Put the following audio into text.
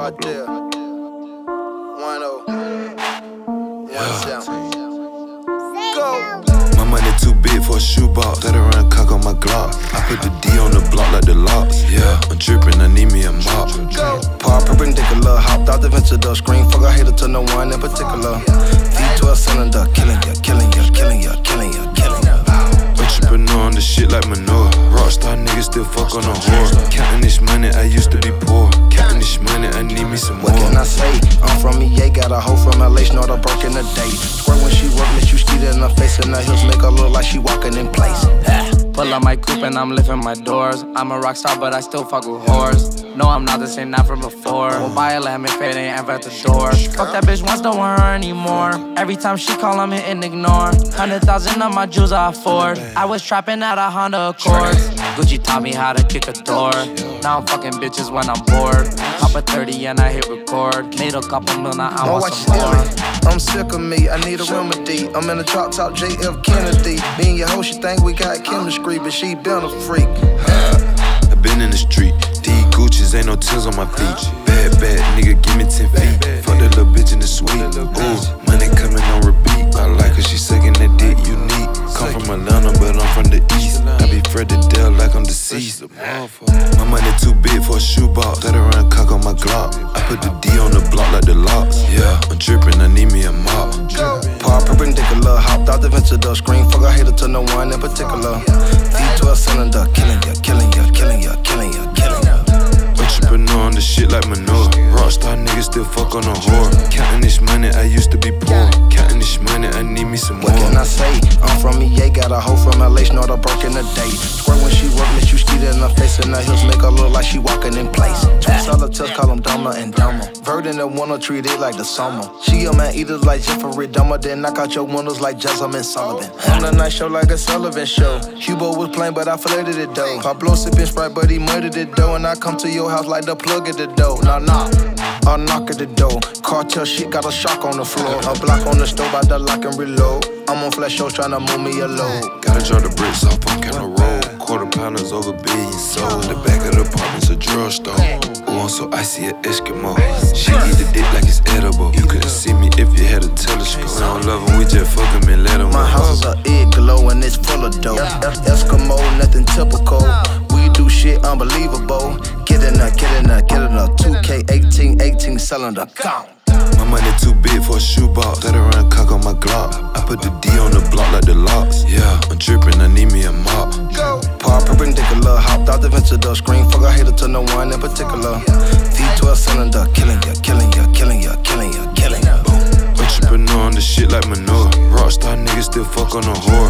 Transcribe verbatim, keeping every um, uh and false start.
Out there. One oh. One seven. Go. My money too big for a shoebox. Let her run cock on my Glock. I put the D on the block like the locks. Yeah, I'm drippin', I need me a mop. Go. Par perpendicular. Hopped out the venture door. Screen fuck, I hater to no one in particular. V twelve cylinder. Killing ya, killing ya, killing ya, killing ya, killing ya. Entrepreneur on the shit like manure. Rockstar niggas still fuck on a whore. Counting this money, I used to be poor. Counting this money, I need me some more. What can I say? I'm from E A, got a hoe from L A, snort a broke in a day. Squirt when she work, let you skeet in her face, and her heels make her look like she walking in place. Pull up my coupe and I'm lifting my doors. I'm a rock star, but I still fuck with whores. No, I'm not the same, not from before. We'll buy a lamb if it ain't ever at the door. Fuck that bitch once, don't want her anymore. Every time she call, I'm hitting ignore. Hundred thousand of my jewels I afford. I was trapping out a Honda Accord. Gucci taught me how to kick a door. Now I'm fucking bitches when I'm bored. Pop a thirty and I hit record. Made a couple mil, now I want some more. I'm sick of me, I need a remedy. I'm in the drop top, J F Kennedy. Me and your hoe, she think we got chemistry, but she been a freak. I been in the street. These Gucci's ain't no tears on my feet. Bad, bad nigga, give me ten feet. Fuck that little bitch in the suite. Ooh, money coming on repeat. I like her, she sucking that dick unique. Come from Atlanta, but I'm from the east. I be Fred to death like I'm deceased. My money too big for a shoebox. Let her run cock on my Glock. I put the D on the block like the locks. Yeah, I'm drippin', I need me a mop. Par perpendicular, hopped out the venture door. Screen fuck, I hater to no one in particular. V twelve cylinder, killing ya, killing ya, killing ya, killing ya, killing ya. Entrepreneur on the shit like manure. Rockstar niggas still fuck on a whore. Counting this money, I used to be poor. Counting this money, I need me some more. What can I say? I'm from E A, got a hoe from L A, snort a broke in a day. Squirt when she work, let you skeet in her face, and her heels make her look like she walking in place. Two solitaires, call them dumber and dumber. Bird in the winter, treat it like the summer. She a man eaters like Jeffrey Dahmer, then knock out your windows like Jasmine Sullivan. On the night show like a Sullivan show. Hugo was playing, but I flooded it though. Pablo sipping Sprite, but he murdered it though. And I come to your house like the plug at the door. Nah, nah. I knock at the door. Cartel shit got a shock on the floor. A block on the stove, I the lock and reload. I'm on flash shows tryna move me a load. Gotta drop the bricks off on Counter Road. Quarter pounders over billion sold. The back of the apartment's a drugstore. Ooh, I'm so icy a Eskimo. She eat the dick like it's edible. You couldn't see me if you had a telescope. We don't love him, we just fuck him and let him. My house is a igloo and it's full of dope. Eskimo, nothing typical. We do shit unbelievable. Get in there, get in there, get in there. two K eighteen, eighteen cylinder. Go. My money too big for a shoebox. Let her run cock on my Glock. I put the D on the block like the locks. Yeah, I'm drippin', I need me a mop. Par perpendicular, hopped out the venture door. Screen fuck, I hater to no one in particular. V twelve cylinder, killing ya, killing ya, killing ya, killing ya, killing ya. Entrepreneur on the shit like manure. Rockstar niggas still fuck on a whore.